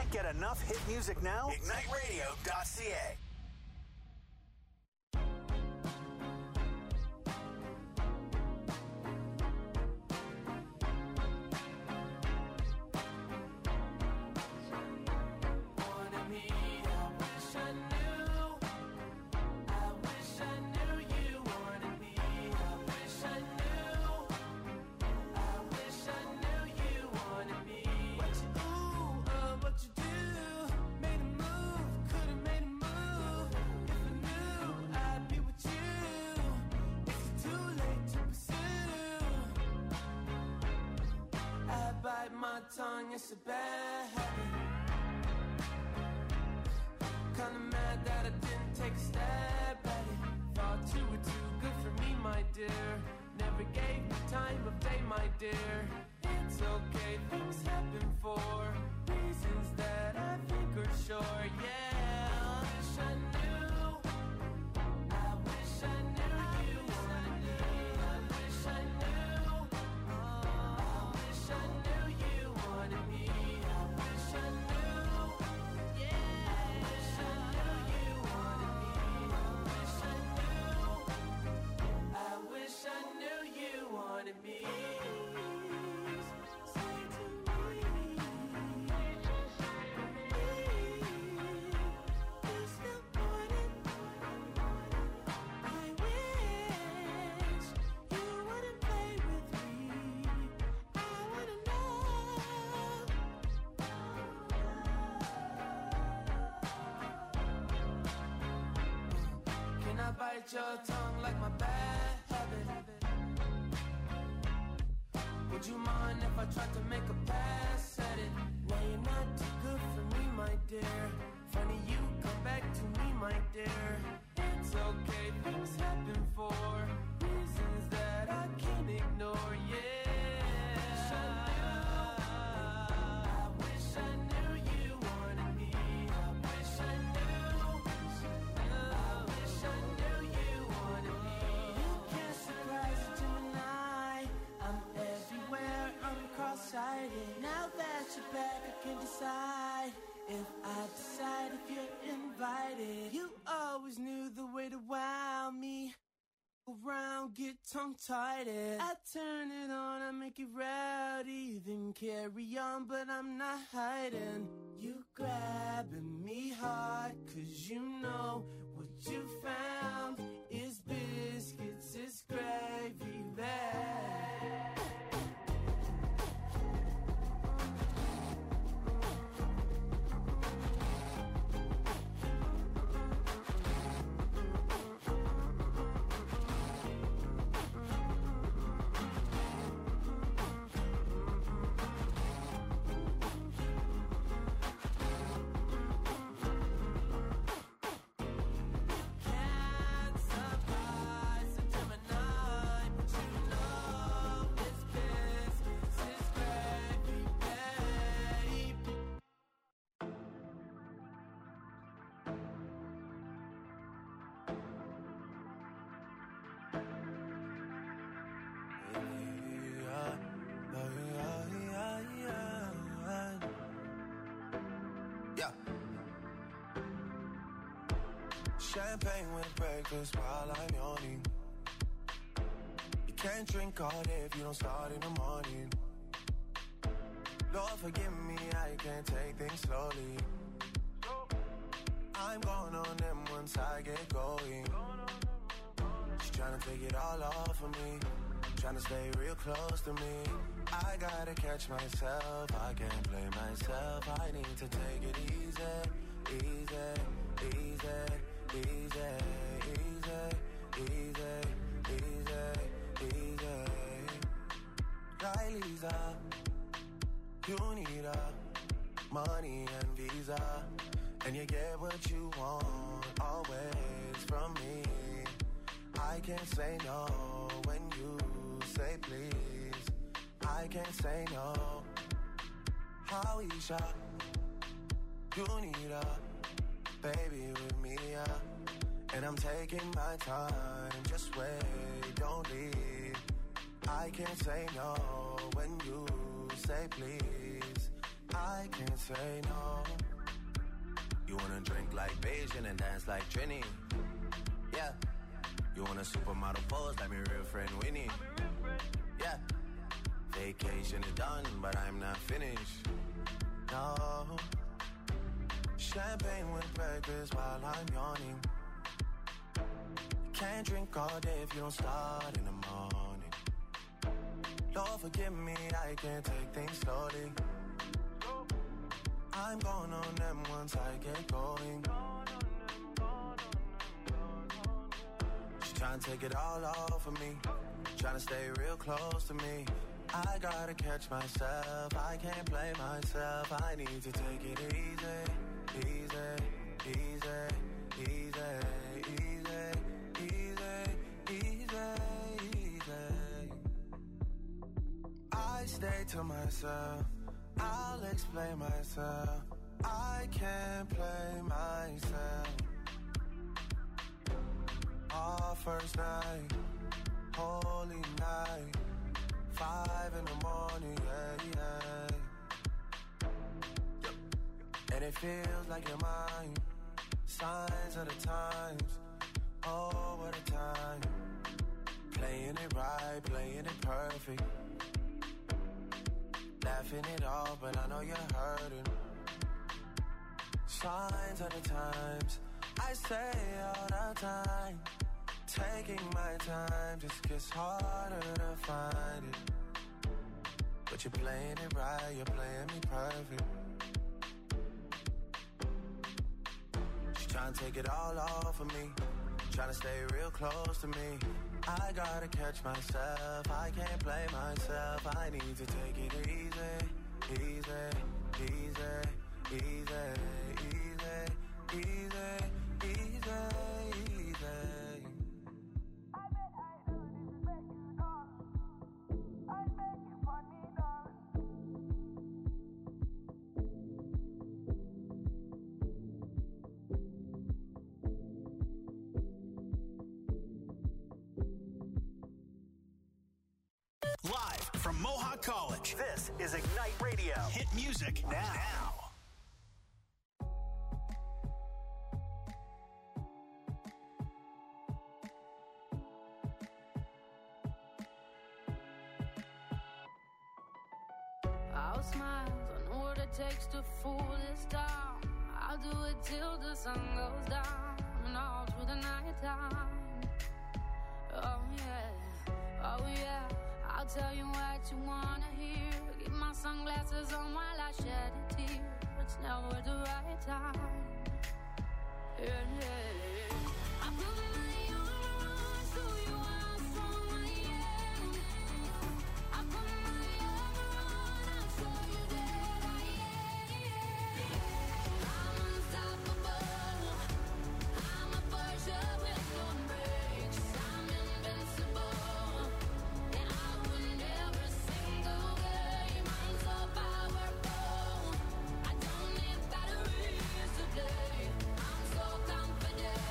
Get enough hit music now? IgniteRadio.ca. Tongue, it's a bad habit. Kinda mad that I didn't take a stab at it. Thought you were too good for me, my dear. Never gave me time of day, my dear. It's okay, things happen for reasons that I think are sure, yeah. I wish I knew. I wish I knew you wanted me. I wish I knew. I wish I knew you wanted me. I wish I knew. Yeah. I wish I knew you wanted me. I wish I knew. I wish I knew you wanted me. Bite your tongue like my bad habit. Would you mind if I tried to make a pass at it? No, you're not too good for me, my dear. Funny you come back to me, my dear. It's okay, things happen for reasons that I can't ignore, yeah. Now that you're back, I can decide if I decide if you're invited. You always knew the way to wow me. Around, get tongue-tied. I turn it on, I make it rowdy, then carry on, but I'm not hiding. You grabbing me hard, 'cause you know what you found is biscuits, is gravy bag. Champagne with breakfast while I'm yawning. You can't drink all day if you don't start in the morning. Lord forgive me, I can't take things slowly. I'm going on them once I get going. She's trying to take it all off of me, trying to stay real close to me. I gotta catch myself, I can't play myself. I need to take it easy, easy, easy, easy, easy, easy, easy, easy. Right, Lisa, you need money and visa, and you get what you want always from me. I can't say no when you say please. I can't say no. How Isha, you need baby with me, and I'm taking my time. Just wait, don't leave. I can't say no when you say please. I can't say no. wanna drink like Beijing and dance like Trini. Yeah. You want a supermodel pose like my real friend Winnie. Yeah. Vacation is done, but I'm not finished. No. Champagne with breakfast while I'm yawning. Can't drink all day if you don't start in the morning. Lord forgive me, I can't take things slowly. I'm going on them once I get going. She's trying to take it all off of me, trying to stay real close to me. I gotta catch myself, I can't blame myself. I need to take it easy, easy, easy, easy, easy, easy, easy, easy. I stay to myself, I'll explain myself. I can't play myself. Our first night, holy night, 5 in the morning, yeah, yeah. And it feels like you're mine. Signs of the times, oh, what a time. Playing it right, playing it perfect. Laughing it off, but I know you're hurting. Signs of the times, I say all the time. Taking my time just gets harder to find it. But you're playing it right, you're playing me perfect. She's trying to take it all off of me, trying to stay real close to me. I gotta catch myself, I can't play myself. I need to take it easy, easy, easy, easy, easy, easy, easy, easy. Live from Mohawk College, this is Ignite Radio. Hit music now. I'll smile, I know what it takes to fool this town. I'll do it till the sun goes down and all through the night time. Oh yeah, oh yeah, I'll tell you what you wanna hear. Keep my sunglasses on while I shed a tear. It's never the right time. Yeah, yeah. I put my armor on so you are strong, yeah. I put my armor on, I'll show you that I am. I'm unstoppable. I'm a Porsche with no brakes. I'm invincible, and I win every single game. I'm so powerful. I don't need batteries to play. I'm so confident.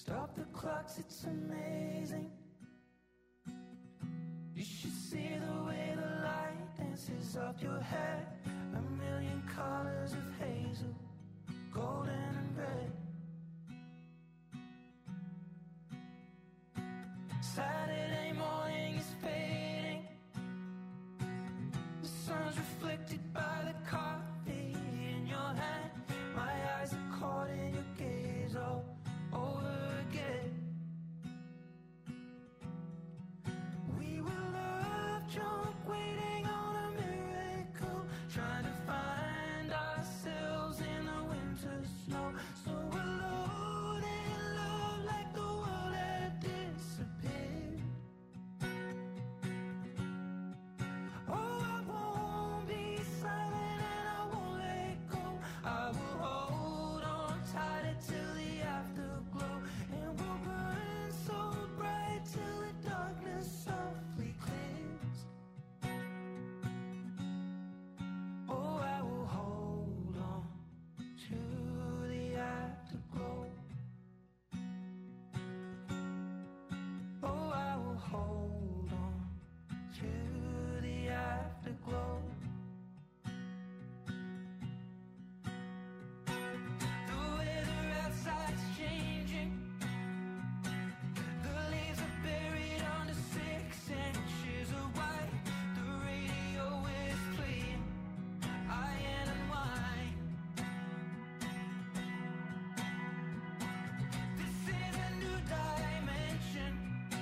Stop the clocks, it's amazing. You should see the way the light dances up your hair. A million colors of hazel, golden and red. Saturday morning is fading. The sun's reflected by the coffee in your hand. My eyes are caught in your gaze all over again. We were love drunk, waiting on a miracle, trying to find ourselves in the winter snow. So alone in love, like the world had disappeared. Oh, I won't be silent and I won't let go. I will hold on tighter till the afterglow, and we'll burn so bright till the darkness softly clears. Oh, I will hold on to the afterglow. Oh, I will hold on to the afterglow. The weather outside's changing. The leaves are buried under 6 inches of white. The radio is playing iron and wine. This is a new dimension.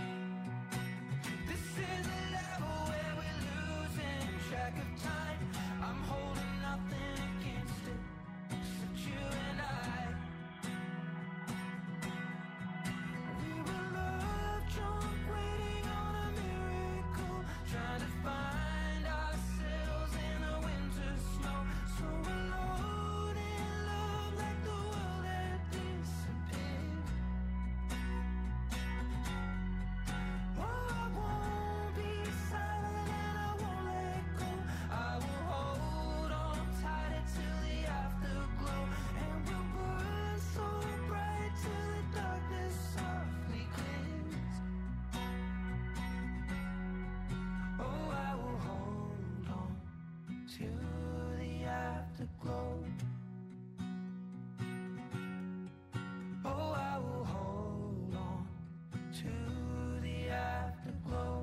This is a level where we're losing track of time. I'm holding nothing against it, except you and I. We were love drunk, waiting on a miracle, trying to find ourselves in the winter snow. So alone in love, like the world had disappeared. Oh, I won't be silent and I won't let go. I will hold on tighter till the afterglow, and we'll burn so bright till the darkness softly clears. Oh, I will hold on to the afterglow. Oh, I will hold on to the afterglow.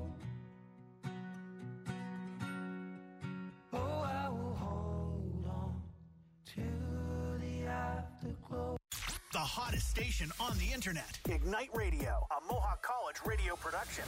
Oh, I will hold on to the afterglow. The hottest station on the internet. Ignite Radio, a Mohawk College radio production.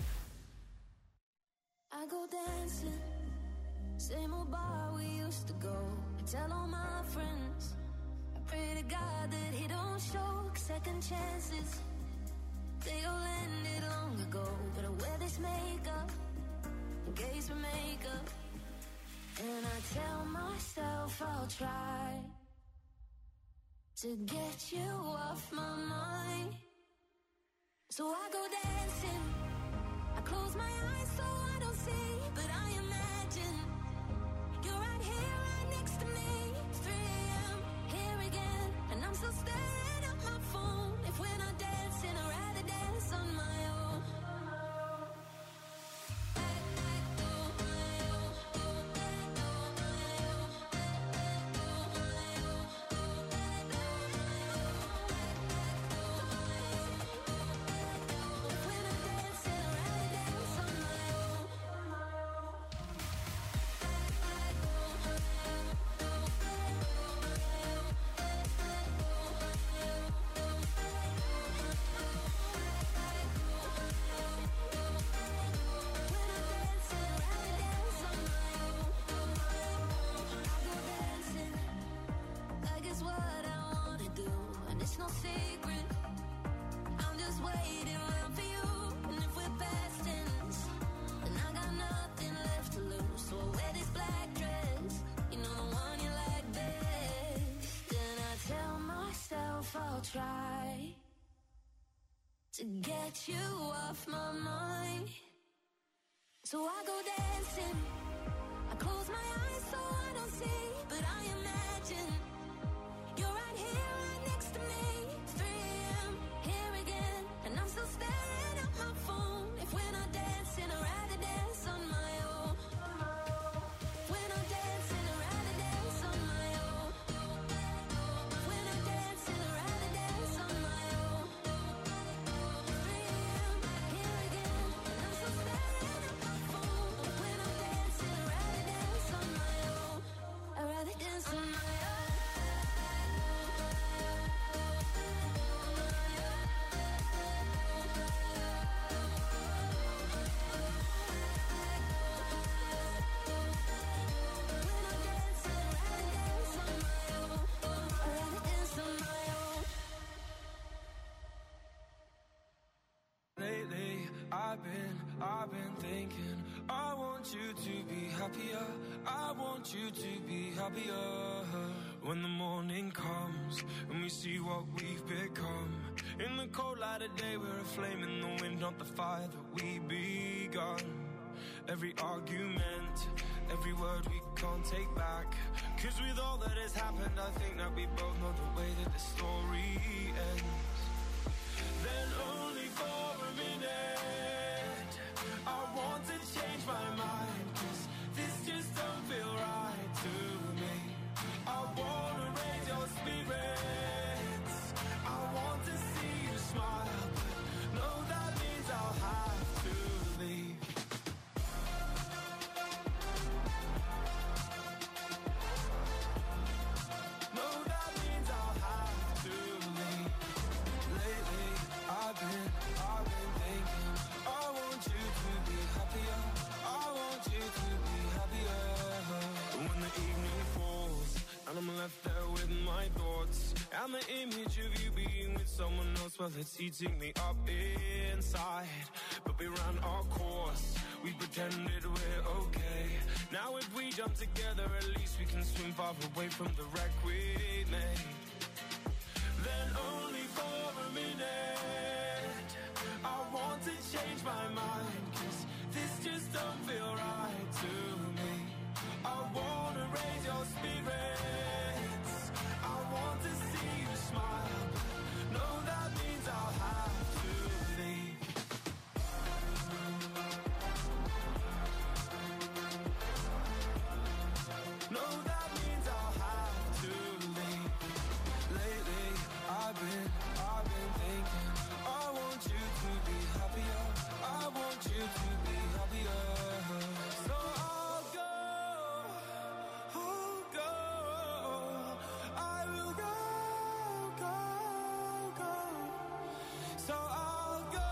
I go dancing, same old bar we used to go. I tell all my friends, I pray to God that he don't show second chances. They all ended long ago, but I wear this makeup in case we make up. And I tell myself I'll try to get you off my mind. So I go dancing, I close my eyes so I don't see, but I imagine you're right here, right next to me. 3 a.m., here again, and I'm still staring at my phone. If we're not dancing, I'd rather dance on my own. If we're not dancing, I'd rather dance on my own. No secret, I'm just waiting around for you. And if we're past tense, then I got nothing left to lose. So I wear this black dress, you know, the one you like best. Then I tell myself I'll try to get you off my mind. So I go dancing, I close my eyes so I don't see, but I imagine you're right here, right next to me. 3 a.m., here again, happier. I want you to be happier. When the morning comes and we see what we've become, in the cold light of day we're a flame in the wind, not the fire that we begun. Every argument, every word we can't take back, 'cause with all that has happened I think that we both know the way that the story ends. Then only for a minute I want to change my mind, 'cause this just don't feel right to me. I wanna raise your spirits, I want to see you smile, but no, that means I'll have to leave. No, that means I'll have to leave. Lately, I've been thinking, I want you to be happier, I want you to be happier. When the evening falls and I'm left there with my thoughts, and the image of you being with someone else, well, it's eating me up inside. But we ran our course, we pretended we're okay. Now if we jump together, at least we can swim far away from the wreck we made. Then only for a minute I want to change my mind, 'cause this just don't feel right to me. I wanna raise your spirits, I want to see you smile, no, that means I'll have to leave. No, that means I'll have to leave. Lately, I've been thinking, I want you to be happier, I want you to be happier. So I'll go, I will go. So I'll go,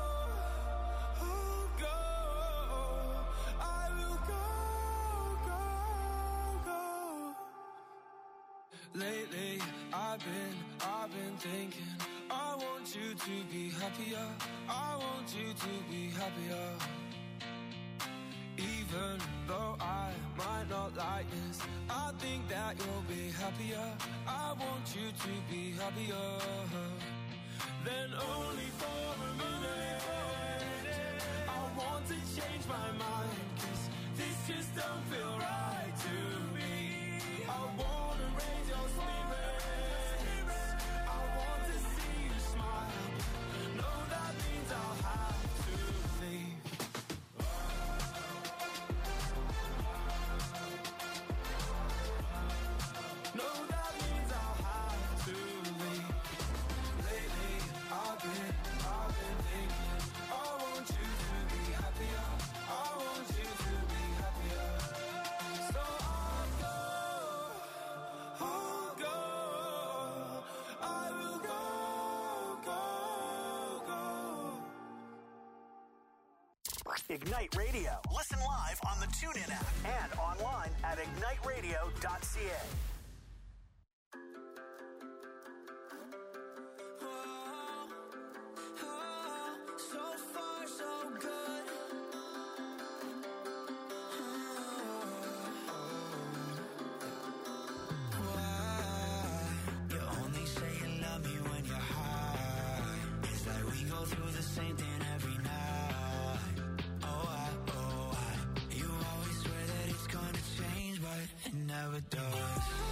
I will go. Lately, I've been thinking, I want you to be happier, I want you to be happier. Even though I might not like this, I think that you'll be happier, I want you to be happier. Then only for a minute I want to change my mind, 'cause this just don't feel right to me. I wanna raise your spirits, I want to see you smile, no, that means I'll have to leave. No, that means I'll have to leave. Lately, I've been thinking, I want you to be happier, I want you to be happier. So I'll go, I will go. Ignite Radio. Listen live on the TuneIn app and online at igniteradio.ca. So far, so good. You only say you love me when you're high. It's like we go through the same thing every night. Oh, you always swear that it's gonna change, but it never does.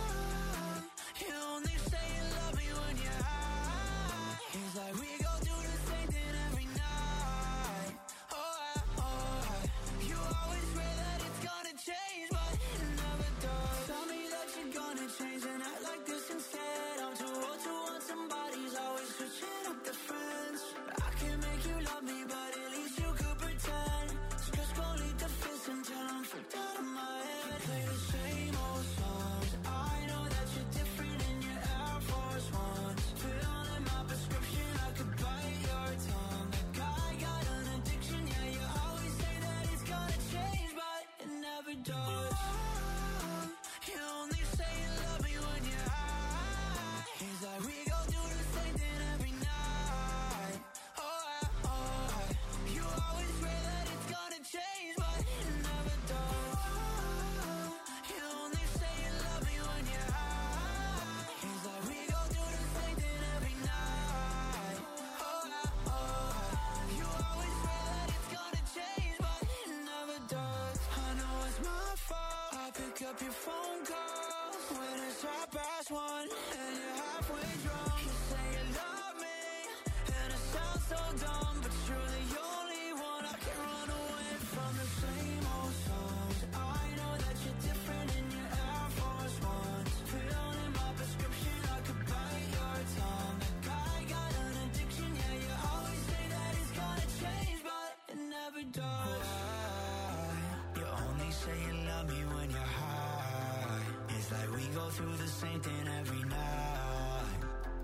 up your phone calls when it's 1:30 and you're halfway drunk. You say you love me and it sounds so dumb, but you're the only one I can run away from. The same old songs. I know that you're different in your Air Force Ones. Filled in my prescription, I could bite your tongue. Like I got an addiction, yeah, you always say that it's gonna change, but it never does. You only say you love me when you're high. It's like we go through the same thing every night.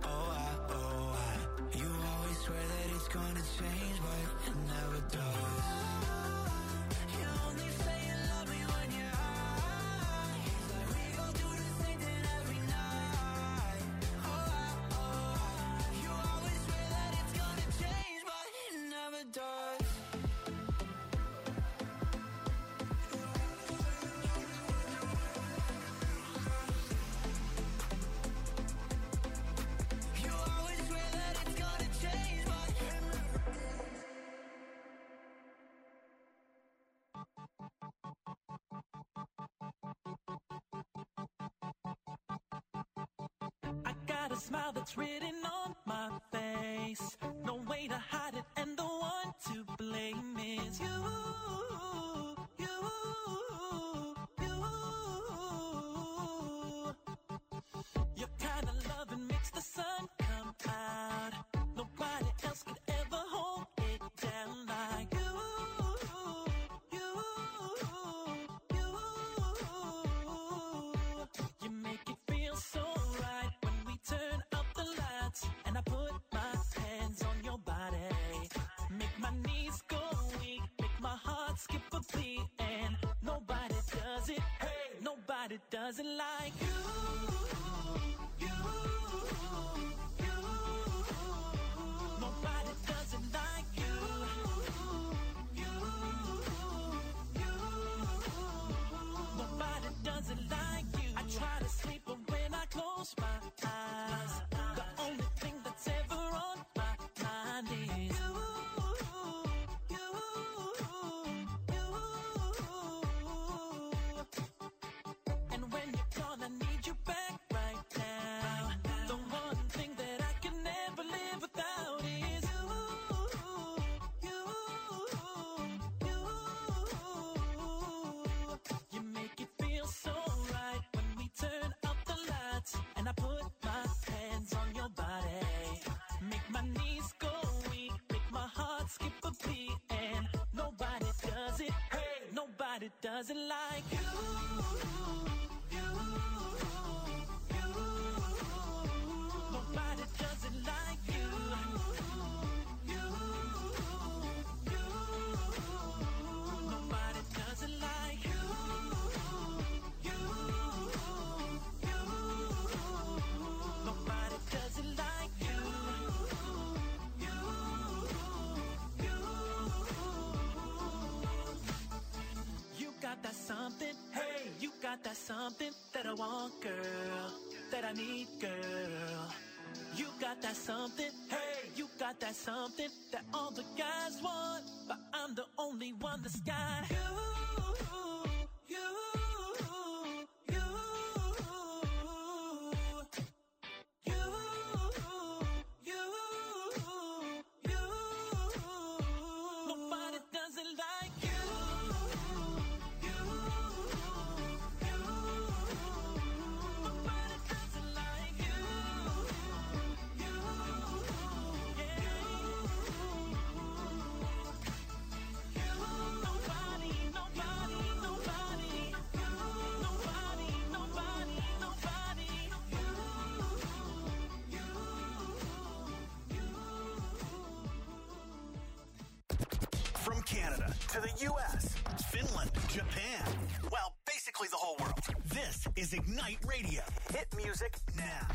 You always swear that it's gonna change, but it never does. You only say you love me when you're high. It's like we go through the same thing every night. You always swear that it's gonna change, but it never does. You always swear that it's gonna change, but I got a smile that's written on my face. No way to hide it, and the one to blame is you. Your kind of loving makes the sun come out. Nobody else could ever hold it down like you. You make it feel so right when we turn up the lights and I put my hands on your body. Make my knees go weak, make my heart skip a beat, and nobody does it. Hey, nobody does it like you. Nobody does it like you. Nobody does it like you. I try to sleep, but when I close my eyes, the only thing that's ever on my mind is you. And when you're gone, I need you back right now. The one thing that I can never live without is you. You make it feel so right when we turn up the lights and I put my hands on your body. Make my knees go weak, make my heart skip a beat, and nobody does it. Hey, nobody does it like you. Nobody does it like you. Nobody does it like you. Nobody does it like you. You got that something, hey, you got that something that I want, girl, that I need, girl. You got that something, hey, you got that something that all the guys want, but I'm the only one that's got you. Nobody does it like you. Nobody does it like you. From Canada to the U.S., Finland, Japan, well, basically the whole world. This is Ignite Radio. Hit music now.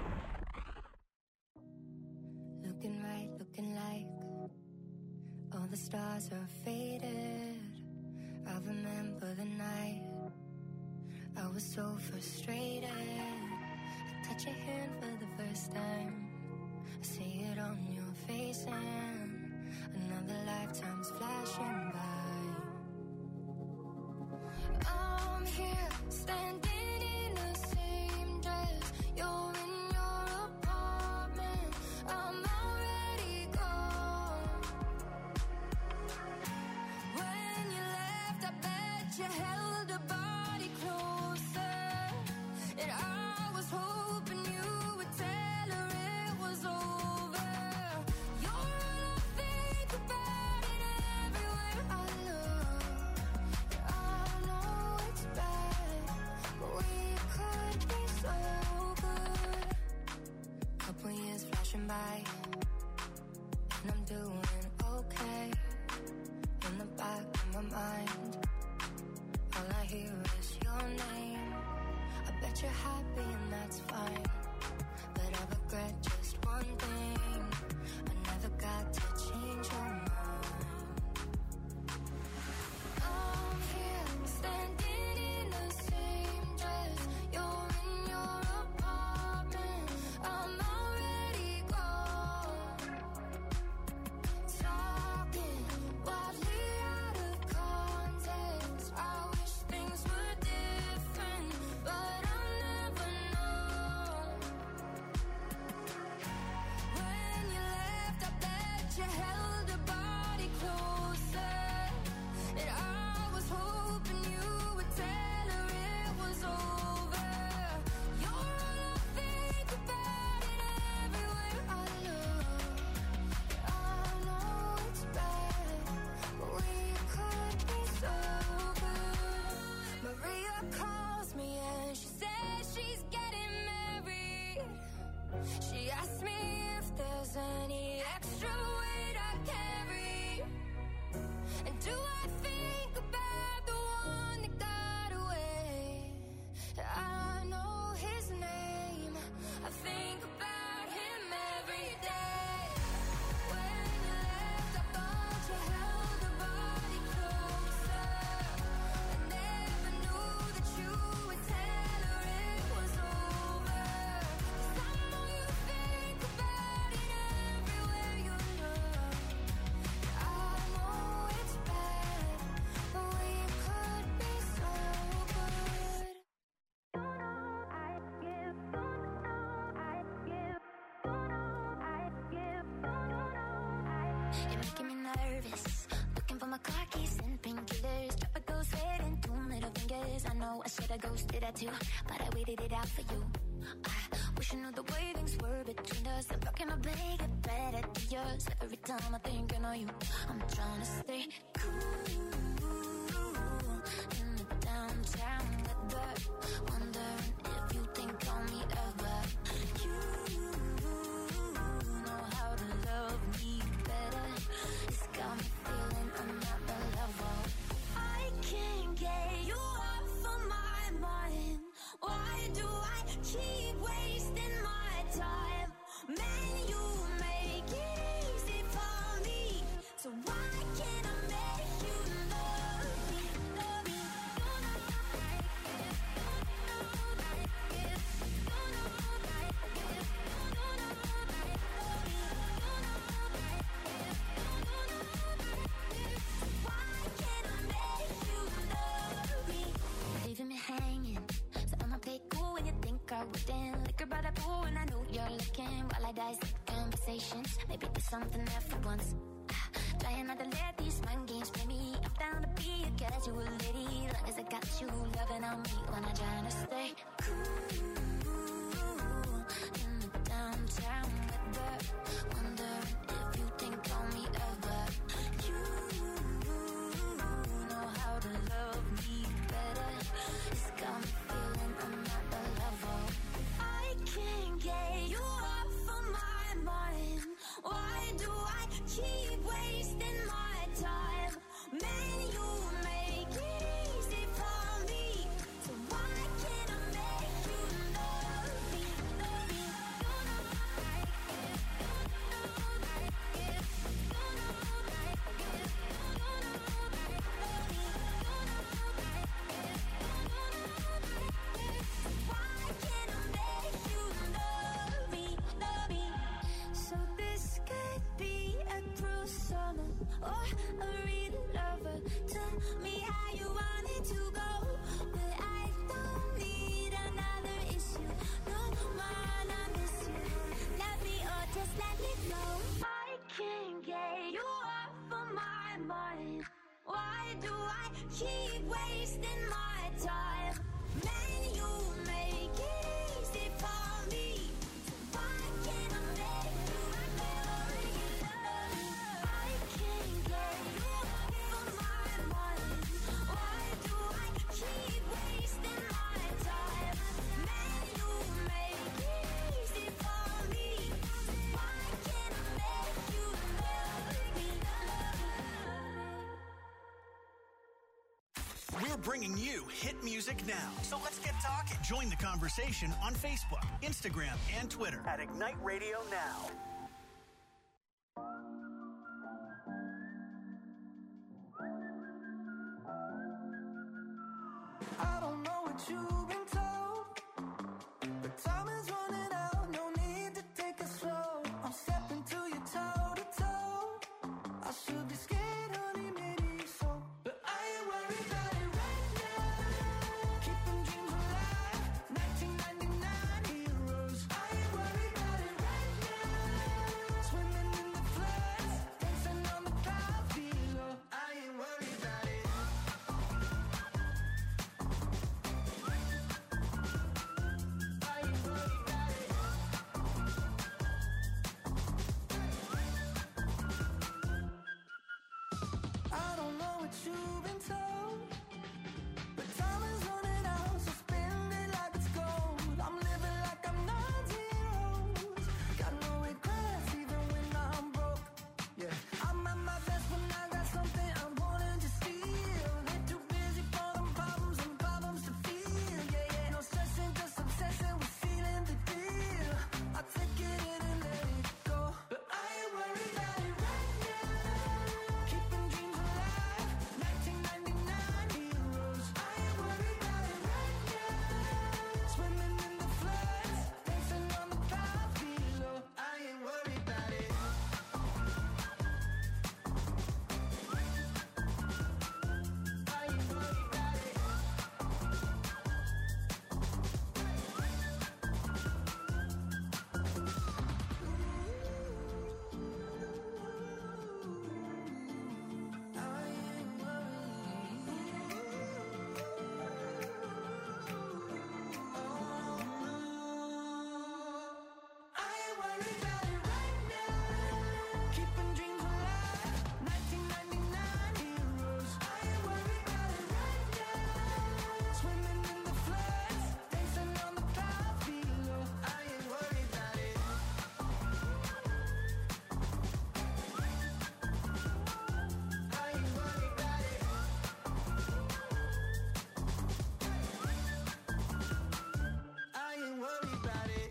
Looking right, looking like all the stars are faded. I remember the night I was so frustrated. I touch your hand for the first time. I see it on your face and another lifetime's flashing by. Oh, I'm here, standing in the same dress. You're in your apartment, I'm already gone. When you left, I bet you held a body closer, and I was hoping you would tell her it was over. You're all I think about, and everywhere I look, I know it's bad, but we could be so good. Couple years flashing by, and I'm doing okay. In the back of my mind, all I hear is your name. I bet you're happy and that's fine, but I regret just one thing: I never got to change your mind. I'm here, standing in the same dress. You're in your apartment, I'm already gone. Talking wildly out of context. I wish things were different, but I'll never know. When you left, I bet you held a body closer, and I was hoping you would tell her it was over. You're all I think about, and everywhere I look, I know it's bad, but we could be so good. Maria calls me and she says she's getting married. She asked me if there's any extra weight I carry, and do I think about the one that got away? I know his name, I think about him every day. When you left, I thought you held a body closer. I never knew that you would tell her it was over. 'Cause I know you think about it everywhere you look. I know it's bad, but we could be so good. You're making me nervous. Looking for my car keys and painkillers. Drop a ghost head and 2 middle fingers. I know I should have ghosted that too, but I waited it out for you. I wish I knew the way things were between us. I'm rocking my bag, get better to yours. Every time I think I know you, I'm trying to stay cool in the downtown weather. Wondering if you think on me ever. You know how to love me better. It's got me feeling I'm not the level. I can't get you off of my mind. Why do I keep wasting my time? Man, you make it easy for me. So why can't I make you love me? Love me. You know like it. You know like it. You know like it. You know like love me. You know like it. You know like it. So why can't I make you love me? Leaving me hanging. So I'ma play cool when you think I wouldn't. Liquor by the pool and I know you're looking. While I dissect conversations, maybe there's something there for once. Trying not to let these mind games play me. I'm down to be a casual lady, long as I got you loving on me. When I'm trying to stay cool in the downtown weather. Wondering if you think on me ever. You know how to love me better. It's got me feeling I'm not the level. I can't get you off of my mind. Why do I keep wasting my time? Man, you make it easy for me. So why can't I make you why do I keep wasting my time? Man, you make it easy for me. Why can't I make you feel love? I can't get you from my mind. Why do I keep wasting my time? Man, you make it easy for me. Why can't I make you love me? We're bringing you hit music now. So let's get talking. Join the conversation on Facebook, Instagram, and Twitter at Ignite Radio Now. I don't know what you've been told, but time is running out. No need to take it slow. I'm stepping to you toe to toe. I should be scared, honey, maybe so, but I ain't worried about it right now. Keeping dreams alive, 1999 heroes. I ain't worried about it right now. Swimming in the floods, dancing on the clouds below. I ain't worried about it. I don't know what you've been told, but time is running out, so spend it like it's gold. I'm living like I'm not zeros. Got no regrets even when I'm broke. Yeah, I'm at my best when I got something I'm wanting to steal. They're too busy for them problems and problems to feel. Yeah, yeah, no stressing, just obsessing with feeling the deal. I take it in and let it go, but I ain't worried about it right now. Keeping dreams alive, 1999 heroes. I ain't worried about it right now. Swimming in the floods, dancing on the clouds below. I ain't worried about it. I ain't worried about it. I ain't worried about it right now. Keeping dreams alive, 1999 heroes. I ain't worried about it right now. Swimming in the floods, dancing on the clouds below. I ain't worried about it. I ain't worried about it. I ain't worried about it.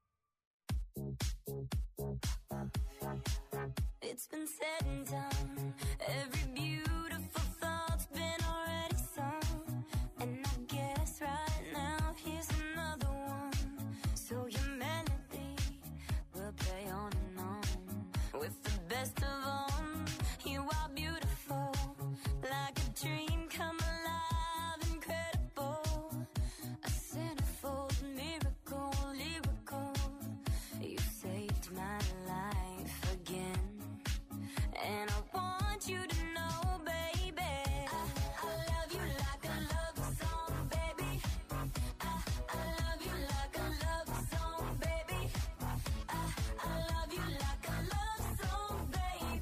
It's been said and done. Every beautiful thought's been already sung. And I guess right now here's another one. So your melody will play on and on. With the best of them, you are beautiful. Like a dream come alive, incredible. A centerfold miracle, lyrical. You saved my life again. And I want you to know, baby, I love you like a love song, baby. I love you like a love song, baby. I love you like a love song, baby.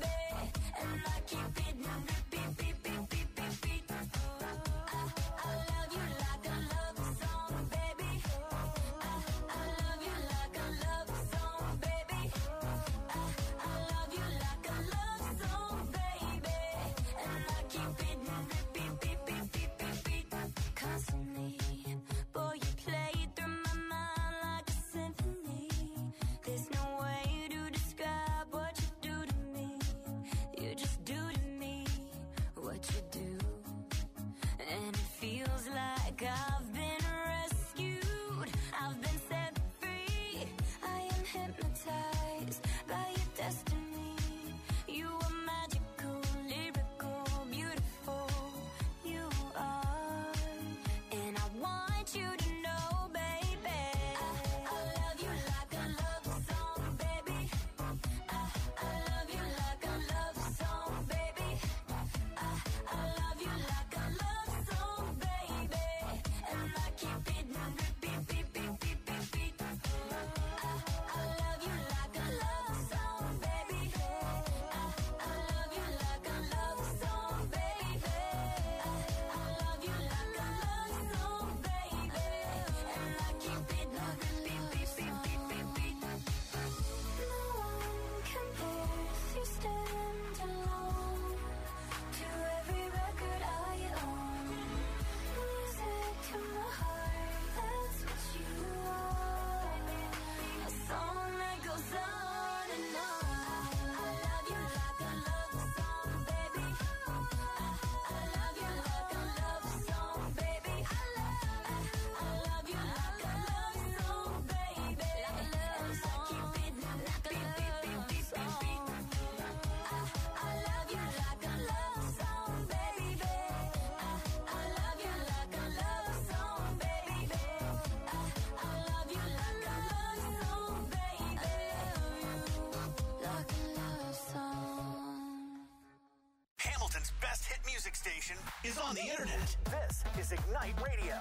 music station is on the internet. This is Ignite Radio.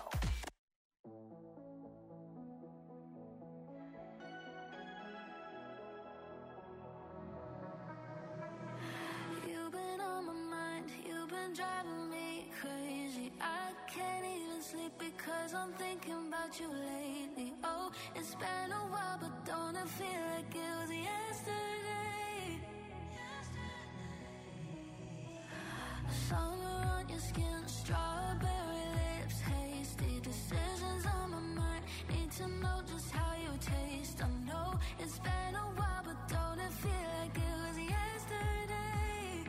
You've been on my mind, you've been driving me crazy. I can't even sleep because I'm thinking about you lately. Oh, it's been a while, but don't it feel like it was yesterday? Summer on your skin, strawberry lips, hasty decisions on my mind. Need to know just how you taste. I know it's been a while, but don't it feel like it was yesterday?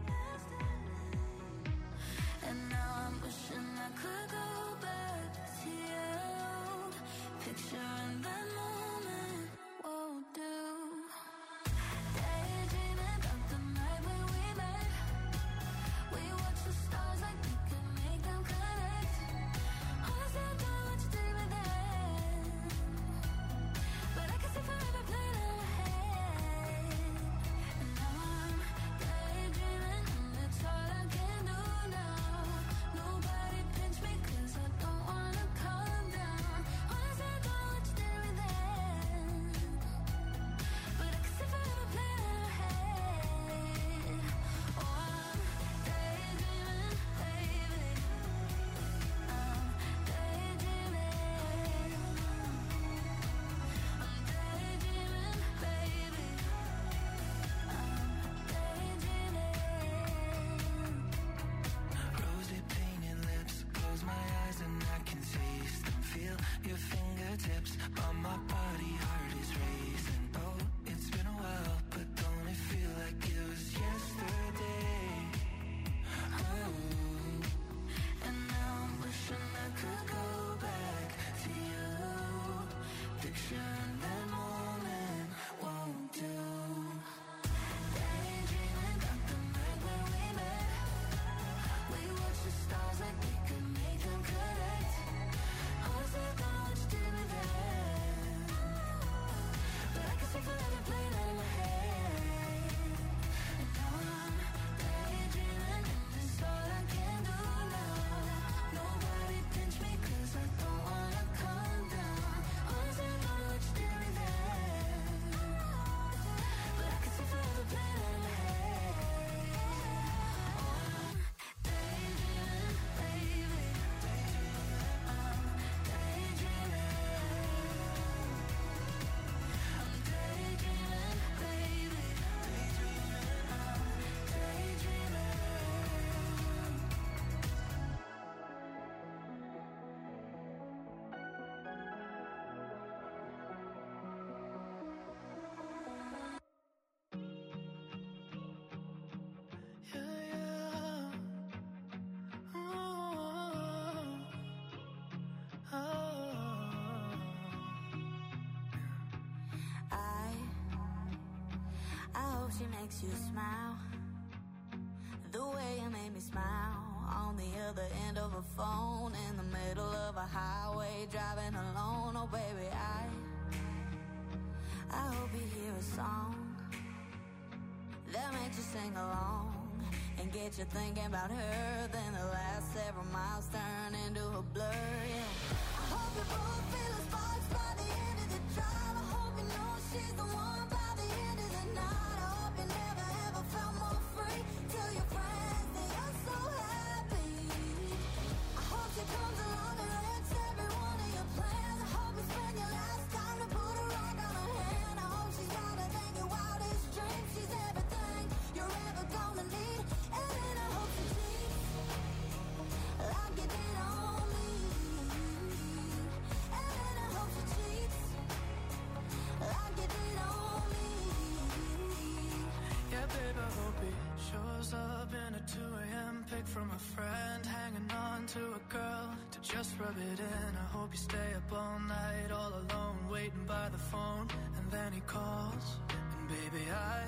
And now I'm wishing I could go back to you. Picturing that moment won't do. Daydreaming about the night when we met. We watched the stars like we could make them connect. Honestly, I don't know what you did with that, but I can see forever playing in my head. And now I'm daydreaming, and it's all I can do now. Nobody pinch me 'cause I don't wanna calm down. Honestly, I don't know what you did with that, but I can see forever playing in my head. Oh, I'm daydreaming, baby. I'm daydreaming. I'm daydreaming, baby. I'm daydreaming. Rosy painted lips, close my eyes and I can taste them. Feel your fingertips on my body, heart is racing. Oh, it's been a while, but don't it feel like it was yesterday? Oh, and now I'm wishing I could go back to you. Picturing that moment won't do. Daydreaming about the night when we met. We watched the stars like we could make them connect. Honestly, I don't know what you did with that, but I can see forever playing out in my head. And now I'm daydreaming, and it's all I can do now. Nobody pinch me 'cause I don't wanna calm down. Honestly, I don't know what you did with that, but I can see forever playing out in my head. Oh, I'm daydreaming, baby. I'm daydreaming. I'm daydreaming, baby. I'm daydreaming. I hope she makes you smile the way you made me smile on the other end of a phone in the middle of a highway driving alone. Oh baby, I hope you hear a song that makes you sing along and get you thinking about her. Then the last several miles turn into a blur. Yeah. I hope you both feel the sparks by the end of the drive. I hope you know she's the one by the end of the night. I hope you never ever felt more free. Tell your friends that you're so happy. I hope she comes along and wrecks every one of your plans. I hope you spend your last time to put a rock on her hand. I hope she's louder than your wildest dreams. She's everything you're ever gonna need. And then I hope she cheats like you did on me. And then I hope she cheats like you did on me. Yeah, babe, I hope he shows up in a 2 a.m. pic from a friend, hanging on to a girl to just rub it in. I hope you stay up all night, all alone, waiting by the phone, and then he calls. And baby,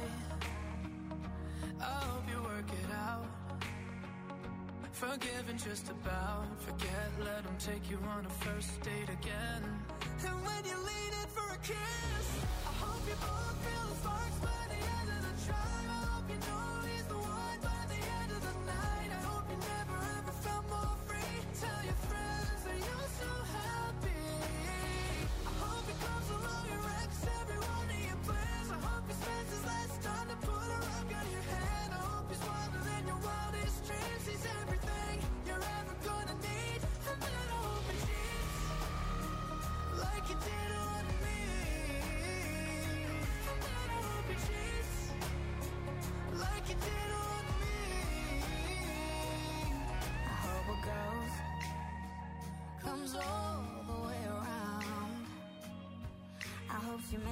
I hope you work it out. Forgiven just about, forget, let him take you on a first date again. And when you lean in for a kiss, I hope you both feel the sparks by the end of the drive. I hope you know he's the one by the end of the night. I hope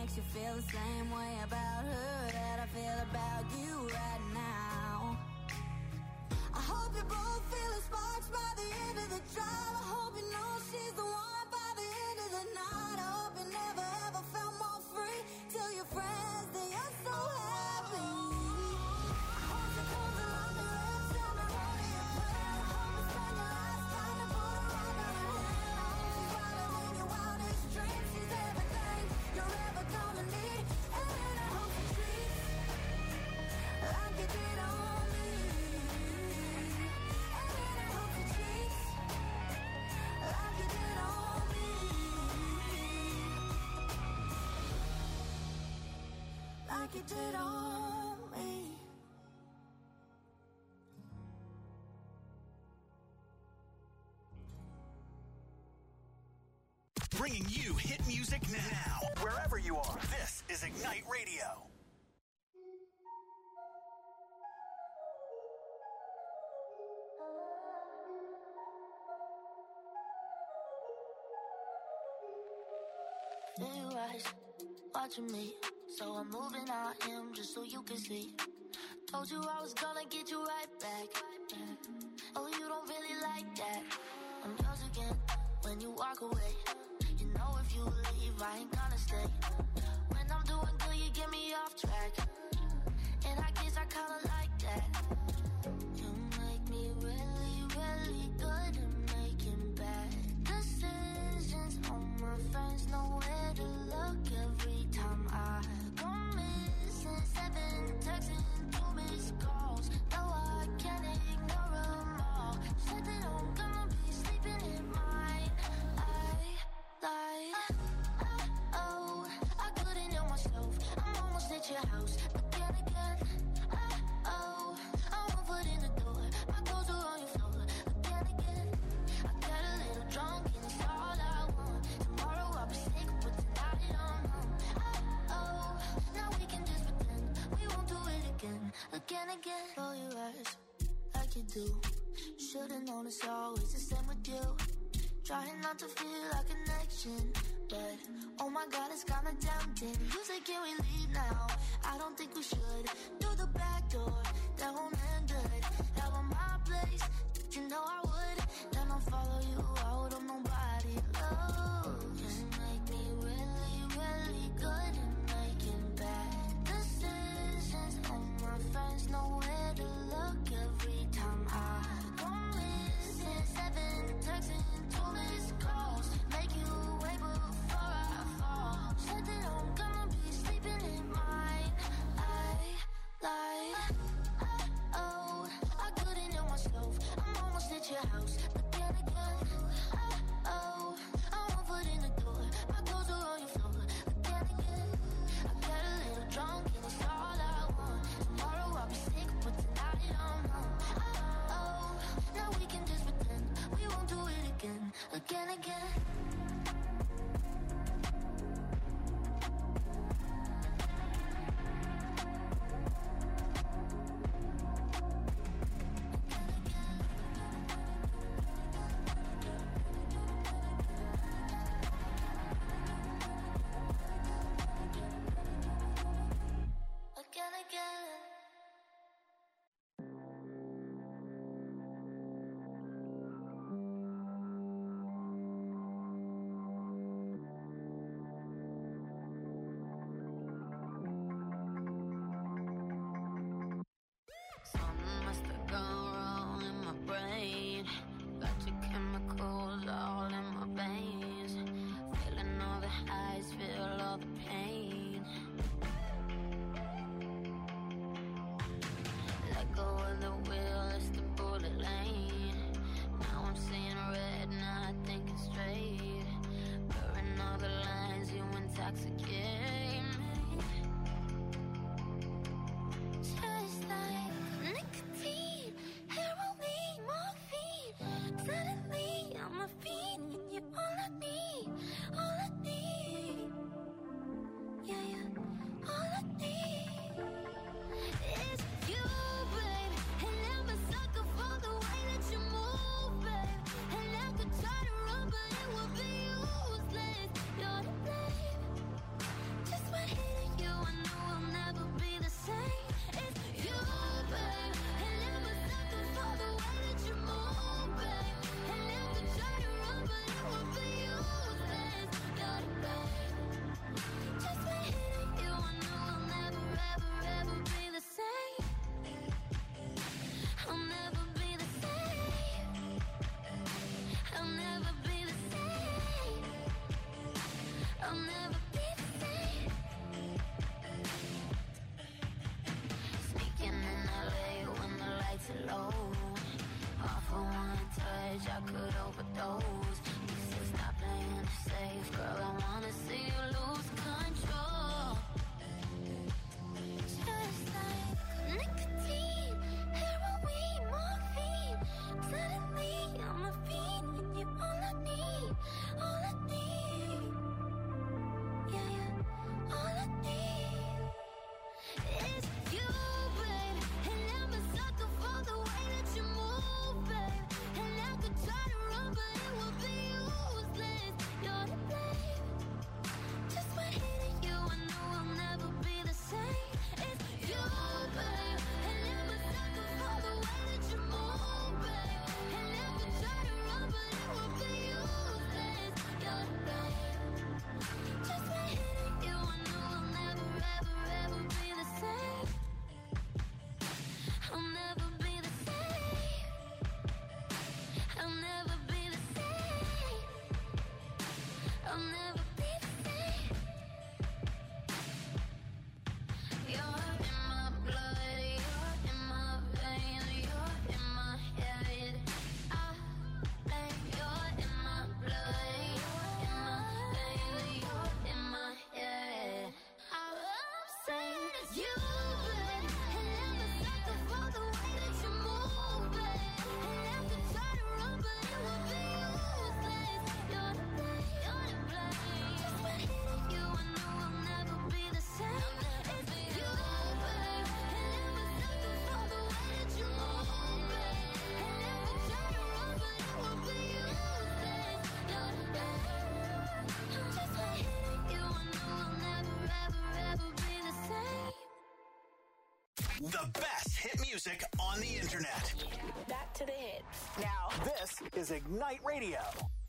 makes you feel the same way about her that I feel about you right now. I hope you both feel the sparks by the end of the drive. I hope you know she's the one by the end of the night. I hope you never ever felt more free. Tell your friends that you're so happy. I hope you come along the red, tell me what do you plan. I hope you spend your last time to put her on her hand. I hope she's wilder than your wildest dreams. She's everything you're ever gonna need. And I hope she treats like you did on me. Like you did on me. Bringing you hit music now. Wherever you are, this is Ignite Radio. Feel your eyes watching me, so I'm moving on him just so you can see. Told you I was gonna get you right back. Oh, you don't really like that. I'm yours again when you walk away. You know if you leave, I ain't gonna stay. When I'm doing good, you get me off track. And I guess I kinda like that. You make me really, really good at making bad decisions. All my friends know where to look every time I go missing. 7 texts and 2 missed calls. No, I can't ignore them all. Said that I'm gonna be sleeping in mine. I oh, I couldn't help myself. I'm almost at your house again. Oh, I won't put in the door. My clothes are on your floor again. I got a little drunk and it's all I want. Tomorrow I'll be sick, but tonight I'm home. Oh, now we can just pretend we won't do it again. Close your eyes like you do. Should've known it's always the same with you. Trying not to feel a connection, but oh my God, it's kinda tempting. You say, can we leave now? I don't think we should. Through the back door, that won't end good. Have on my place, you know I would. Then I'll follow you out on nobody. Oh, you make me really, really good at making bad decisions. All my friends know where to look every time I go missing. 7 texts and 2 missed calls. Make you wait before I fall. Said that I'm gonna be sleeping in mine. Oh, I couldn't help myself. I'm almost at your house again. Oh, I won't put in the door. My clothes are on your floor again. I got a little drunk and it's all I want. Tomorrow I'll be sick, but tonight I'm home. Oh, now we can just pretend we won't do it again. The best hit music on the internet. Back to the hits. Now, this is Ignite Radio.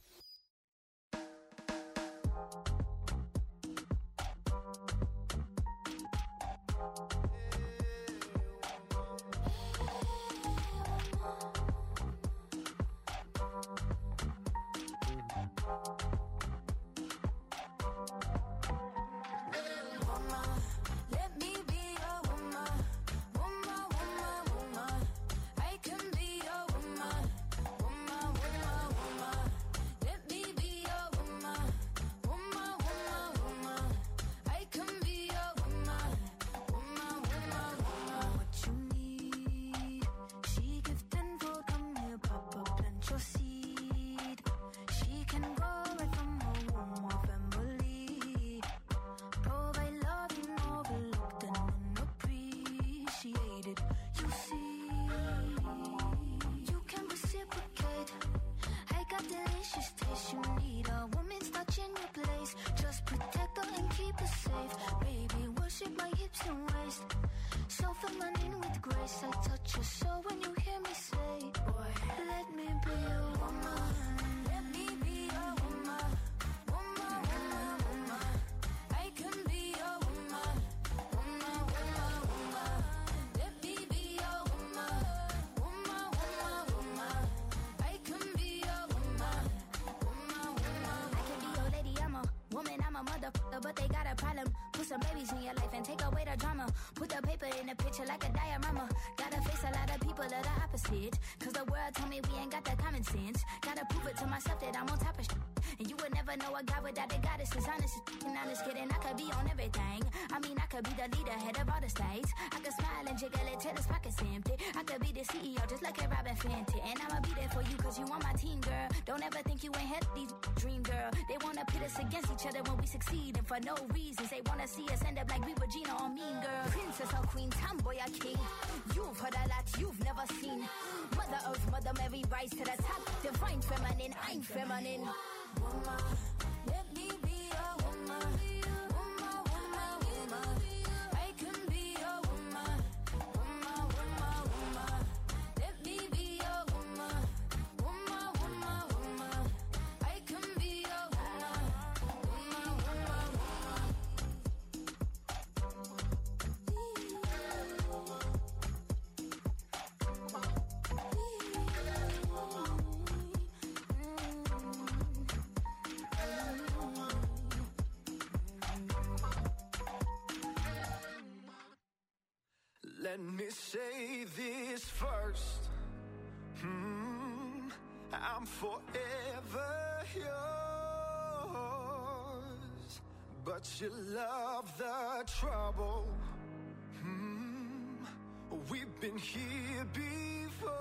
But they got a problem. Put some babies in your life and take away the drama. Put the paper in the picture like a diorama. Gotta face a lot of people of the opposite. Cause the world told me we ain't got that common sense. Gotta prove it to myself that I'm on top of shit. And you would never know a guy without a goddess. Is honest and honest kidding. I could be on everything. I mean, I could be the leader, head of all the states. I could smile and jiggle it till his pockets empty. I could be the CEO just like a Robin Fenty. And I'ma be there for you cause you on my team, girl. Don't ever think you ain't had these dream, girl. They wanna pit us against each other when we succeed. And for no reasons, they wanna see us end up like we Regina or Mean Girl. Princess or queen, tomboy or king. You've heard a lot you've never seen. Mother Earth, Mother Mary, rise to the top. Divine feminine, I'm feminine. Woman, let me be a woman. Woman, woman, woman. I can be a woman. Woman, woman, woman. Let me be a woman. Woman, woman, woman. I can be a woman. Woman, woman, woman. Let me say this first. I'm forever yours. But you love the trouble. We've been here before.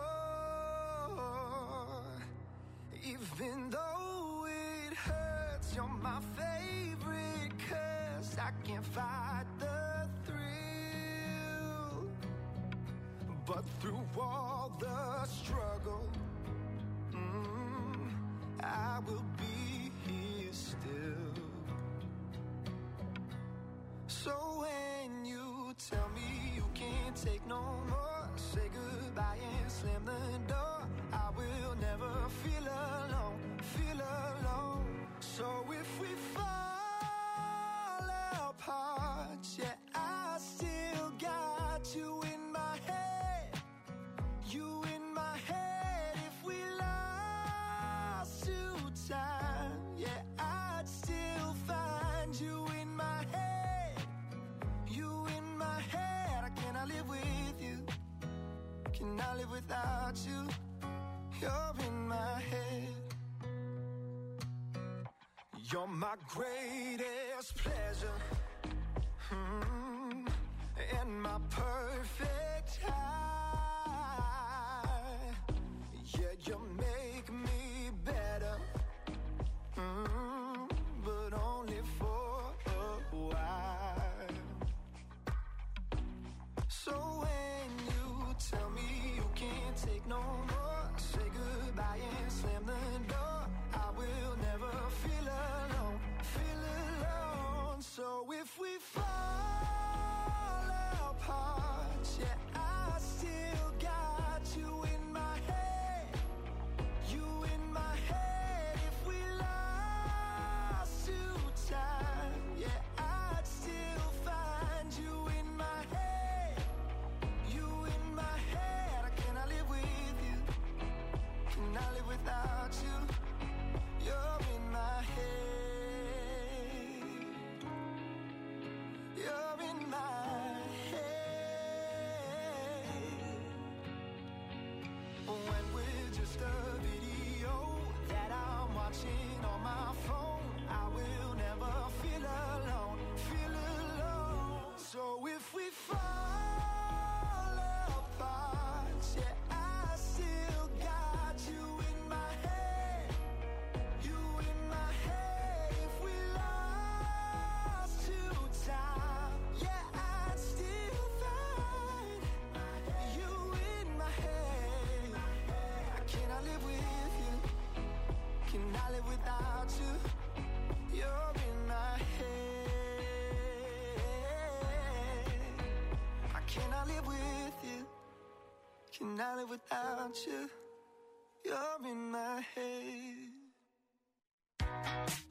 Even though it hurts, you're my favorite curse. I can't fight the thrill. But through all the struggle, I will be here still. So when you tell me you can't take no more, say goodbye and slam the door. I will never feel alone, feel alone. So if we fall apart, yeah, I still got you in my head. You in my head. If we lost to time, yeah, I'd still find you in my head. You in my head. Can I live with you? Can I live without you? You're in my head. You're my greatest pleasure, and my perfect high. Yeah, you make me better, but only for a while. So when you tell me you can't take no more, say goodbye and slam the door. I will never feel alone, feel alone. So if we fall apart, yeah, without you. You're in my head. I cannot live with you. Cannot live without you. You're in my head.